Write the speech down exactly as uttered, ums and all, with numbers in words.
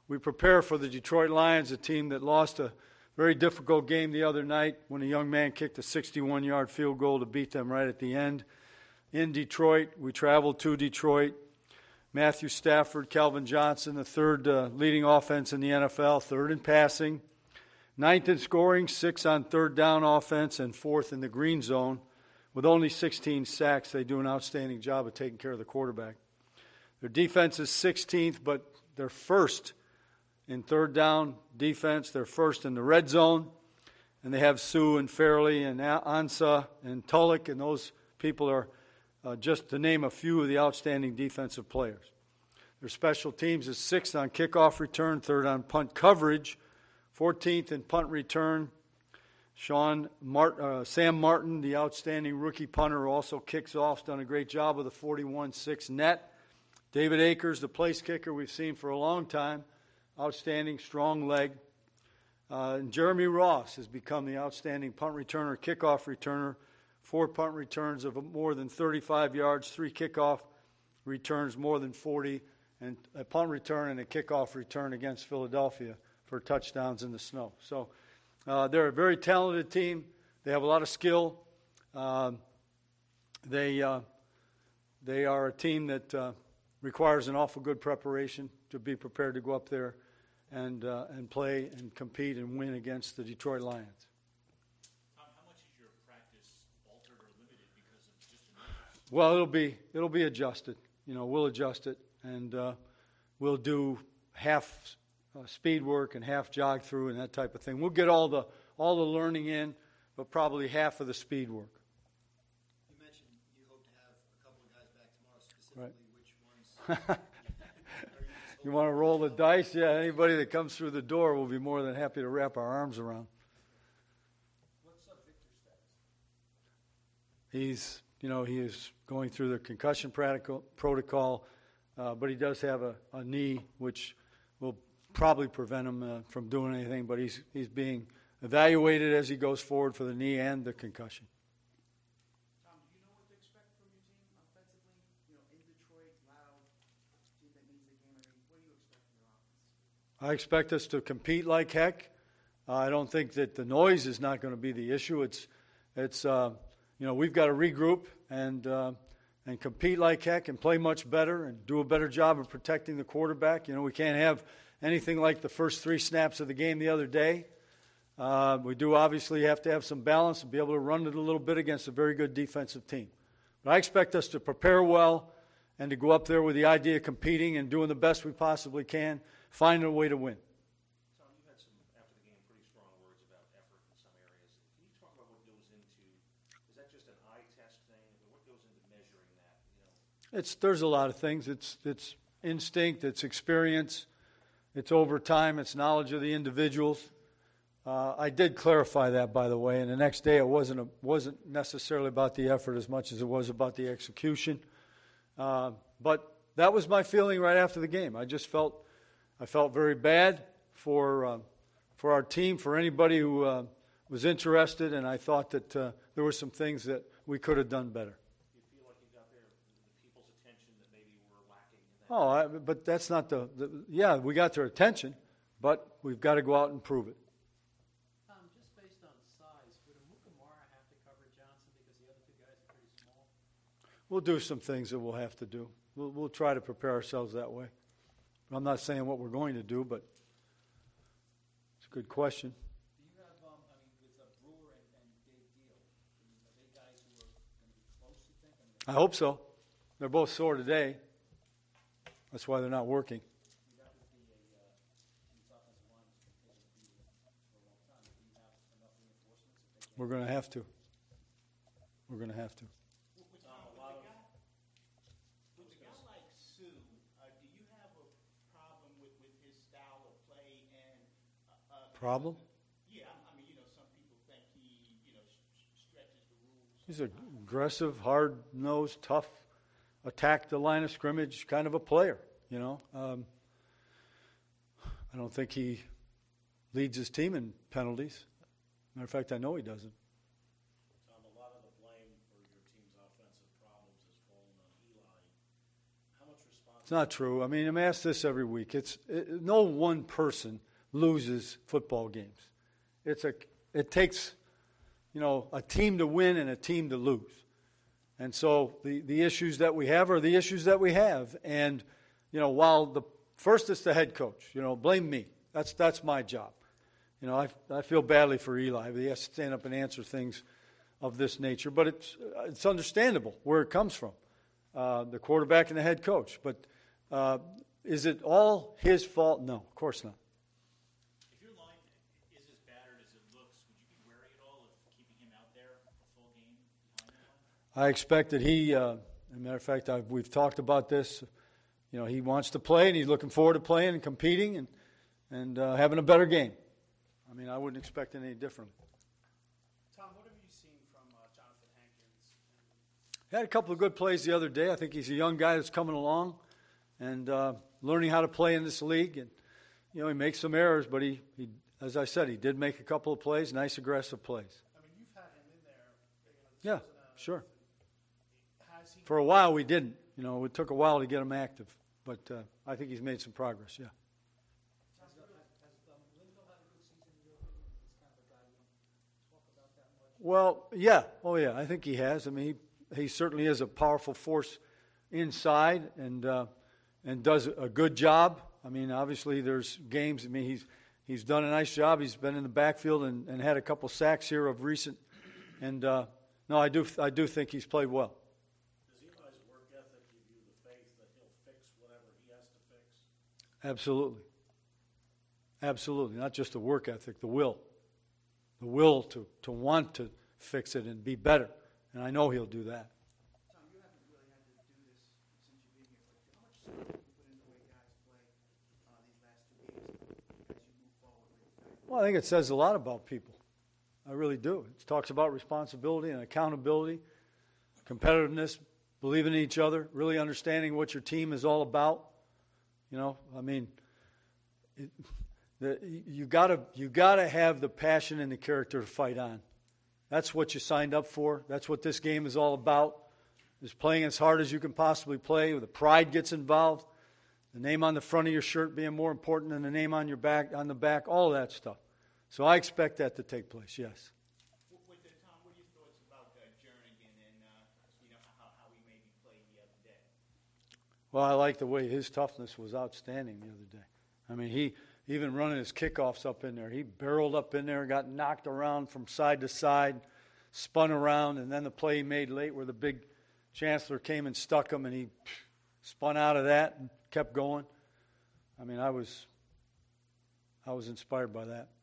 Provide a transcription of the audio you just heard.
we prepare for the Detroit Lions, a team that lost a very difficult game the other night when a young man kicked a sixty-one-yard field goal to beat them right at the end. In Detroit, we traveled to Detroit. Matthew Stafford, Calvin Johnson, the third uh, leading offense in the N F L, third in passing, ninth in scoring, sixth on third down offense, and fourth in the green zone. With only sixteen sacks, they do an outstanding job of taking care of the quarterback. Their defense is sixteenth, but they're first in third down defense. They're first in the red zone. And they have Sue and Fairley and Ansa and Tulloch, and those people are uh, just to name a few of the outstanding defensive players. Their special teams is sixth on kickoff return, third on punt coverage, fourteenth in punt return. Sean Mart, uh, Sam Martin, the outstanding rookie punter, also kicks off. Has done a great job with a forty-one six net. David Akers, the place kicker we've seen for a long time, outstanding, strong leg. Uh, and Jeremy Ross has become the outstanding punt returner, kickoff returner. Four punt returns of more than thirty-five yards, three kickoff returns more than forty, and a punt return and a kickoff return against Philadelphia for touchdowns in the snow. So uh, they're a very talented team. They have a lot of skill. Uh, they uh, they are a team that uh, requires an awful good preparation to be prepared to go up there and uh, and play and compete and win against the Detroit Lions. How, how much is your practice altered or limited because of just an injury? Well, it'll be it'll be adjusted. You know, we'll adjust it, and uh, we'll do half uh, speed work and half jog through and that type of thing. We'll get all the all the learning in, but probably half of the speed work. You mentioned you hope to have a couple of guys back tomorrow. Specifically, Right. which ones? You want to roll the dice? Yeah, anybody that comes through the door will be more than happy to wrap our arms around. What's up Victor's status? He's, you know, he is going through the concussion protocol, protocol uh, but he does have a, a knee which will probably prevent him uh, from doing anything, but he's he's being evaluated as he goes forward for the knee and the concussion. Tom, do you know what to expect from your team offensively? You know, in Detroit, loud, team that needs the game. I mean, what do you expect from your offense? I expect us to compete like heck. Uh, I don't think that the noise is not going to be the issue. It's, it's uh, you know, we've got to regroup and uh, and compete like heck and play much better and do a better job of protecting the quarterback. You know, we can't have anything like the first three snaps of the game the other day. Uh, we do obviously have to have some balance and be able to run it a little bit against a very good defensive team. But I expect us to prepare well and to go up there with the idea of competing and doing the best we possibly can, finding a way to win. Tom, you had some, after the game, pretty strong words about effort in some areas. Can you talk about what goes into, is that just an eye test thing? What goes into measuring that? You know? It's there's a lot of things. It's it's instinct, it's experience, it's overtime, it's knowledge of the individuals. Uh, I did clarify that, by the way, and the next day it wasn't a, wasn't necessarily about the effort as much as it was about the execution. Uh, but that was my feeling right after the game. I just felt I felt very bad for uh, for our team, for anybody who uh, was interested, and I thought that uh, there were some things that we could have done better. Do you feel like you got their, the people's attention that maybe you were lacking in that? Oh, I, but that's not the, the – yeah, we got their attention, but we've got to go out and prove it. Tom, just based on size, would Amukamara have to cover Johnson because the other two guys are pretty small? We'll do some things that we'll have to do. We'll, we'll try to prepare ourselves that way. I'm not saying what we're going to do, but it's a good question. Do you have, um, I mean, with uh, Brewer and, and Dave Deal, I mean, are they guys who are going to be close, you think? I mean, I hope so. They're both sore today. That's why they're not working. that would be a, uh, these offensive line has been able to be for a long time. Do you have enough reinforcements that they can? We're going to have to. We're going to have to. Tom, a lot of, With a guy like Sue, uh, do you have a problem with, with his style of play and uh, uh, Problem? Yeah, I mean, you know, some people think he, you know, s- stretches the rules. He's an aggressive, hard-nosed, tough, attack the line of scrimmage kind of a player, you know. Um, I don't think he leads his team in penalties. Matter of fact, I know he doesn't. Tom, a lot of the blame for your team's offensive problems has fallen on Eli. How much responsibility It's not true. I mean, I'm asked this every week. It's it, no one person loses football games. It's a it takes, you know, a team to win and a team to lose. And so the, the issues that we have are the issues that we have. And, you know, while the first it's the head coach, you know, blame me. That's that's my job. You know, I I feel badly for Eli. He has to stand up and answer things of this nature. But it's it's understandable where it comes from, uh, the quarterback and the head coach. But uh, is it all his fault? No, of course not. If your line is as battered as it looks, would you be wary at all of keeping him out there a full game behind that line? I expect that he, uh, as a matter of fact, I've, we've talked about this. You know, he wants to play, and he's looking forward to playing and competing and, and uh, having a better game. I mean, I wouldn't expect it any differently. Tom, what have you seen from uh, Jonathan Hankins? He had a couple of good plays the other day. I think he's a young guy that's coming along and uh, learning how to play in this league. And, you know, he makes some errors, but he, he, as I said, he did make a couple of plays, nice aggressive plays. I mean, you've had him in there. You know, this Yeah, wasn't a- sure. Has he? For a while we didn't. You know, it took a while to get him active. But uh, I think he's made some progress, yeah. Has, has um, Linville had a good season in your opinion? He's kind of a guy we don't talk about that much. Well, yeah. Oh, yeah, I think he has. I mean, he, he certainly is a powerful force inside and uh, and does a good job. I mean, obviously there's games. I mean, he's he's done a nice job. He's been in the backfield and, and had a couple sacks here of recent. And, uh, no, I do I do think he's played well. Does Eli's work ethic give you the faith that he'll fix whatever he has to fix? Absolutely. Absolutely. Not just the work ethic, the will. The will to, to want to fix it and be better. And I know he'll do that. Tom, you haven't really had to do this since you've been here, but how much stock do you put into the way guys play uh, these last two games as you move forward with the fact Well, I think it says a lot about people. I really do. It talks about responsibility and accountability, competitiveness, believing in each other, really understanding what your team is all about. You know, I mean, it, the, you gotta you gotta have the passion and the character to fight on. That's what you signed up for. That's what this game is all about. Is playing as hard as you can possibly play. The pride gets involved. The name on the front of your shirt being more important than the name on your back, on the back, all of that stuff. So I expect that to take place, yes. With with the Tom, what are your thoughts about uh, Jernigan and uh, you know how, how he maybe played the other day? Well, I like the way his toughness was outstanding the other day. I mean, he even running his kickoffs up in there, he barreled up in there, got knocked around from side to side, spun around, and then the play he made late where the big Chancellor came and stuck him, and he spun out of that and kept going. I mean, I was I was inspired by that.